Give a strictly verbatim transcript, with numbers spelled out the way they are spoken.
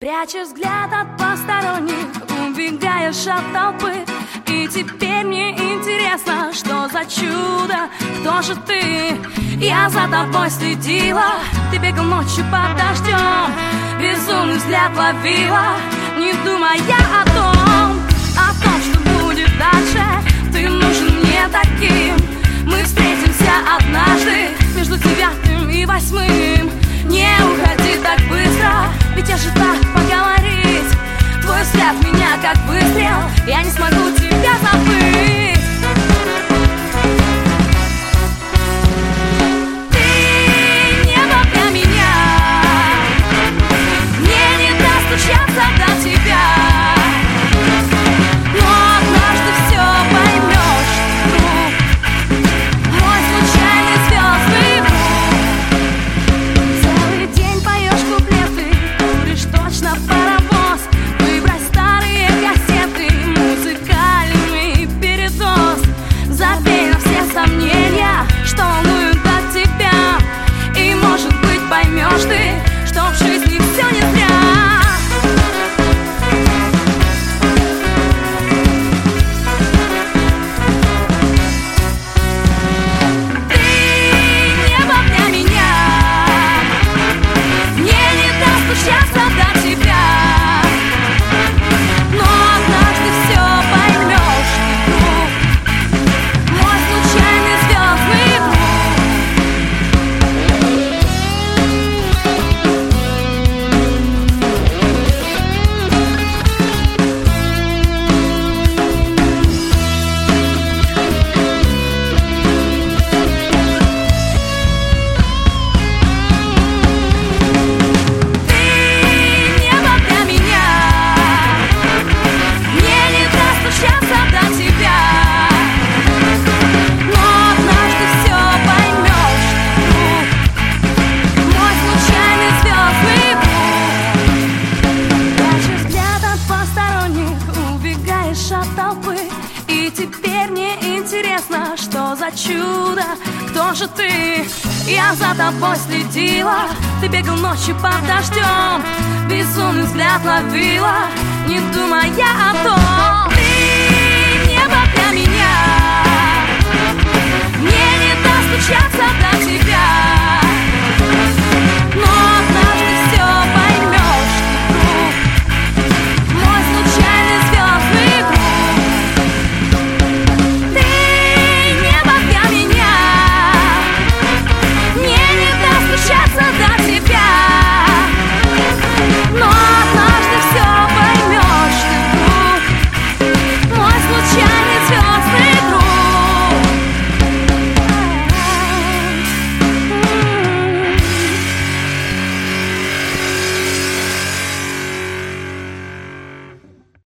Прячешь взгляд от посторонних, убегаешь от толпы. И теперь мне интересно, что за чудо, кто же ты? Я за тобой следила, ты бегал ночью под дождем, безумный взгляд ловила, не думая о том, о том, что будет дальше. Ты нужен мне таким, мы встретимся однажды между девятым и восьмым. Не уходи так быстро, ведь я же так поговорить. Твой взгляд в меня как выстрел, я не смогу тебя забыть. Ты небо для меня, мне не достучаться до тебя. Но однажды все поймешь вдруг, мой случайный звездный друг. Целый день поешь куплеты, куришь точно паровоз. Выбрось старые кассеты, музыкальный передоз. Забей на все сомнения, что волнуют от тебя. И может быть поймешь ты, что в жизни все не зря. И теперь мне интересно, что за чудо, кто же ты? Я за тобой следила, ты бегал ночью под дождем, безумный взгляд ловила, не думая о том. Ты небо для меня, мне не достучаться до тебя.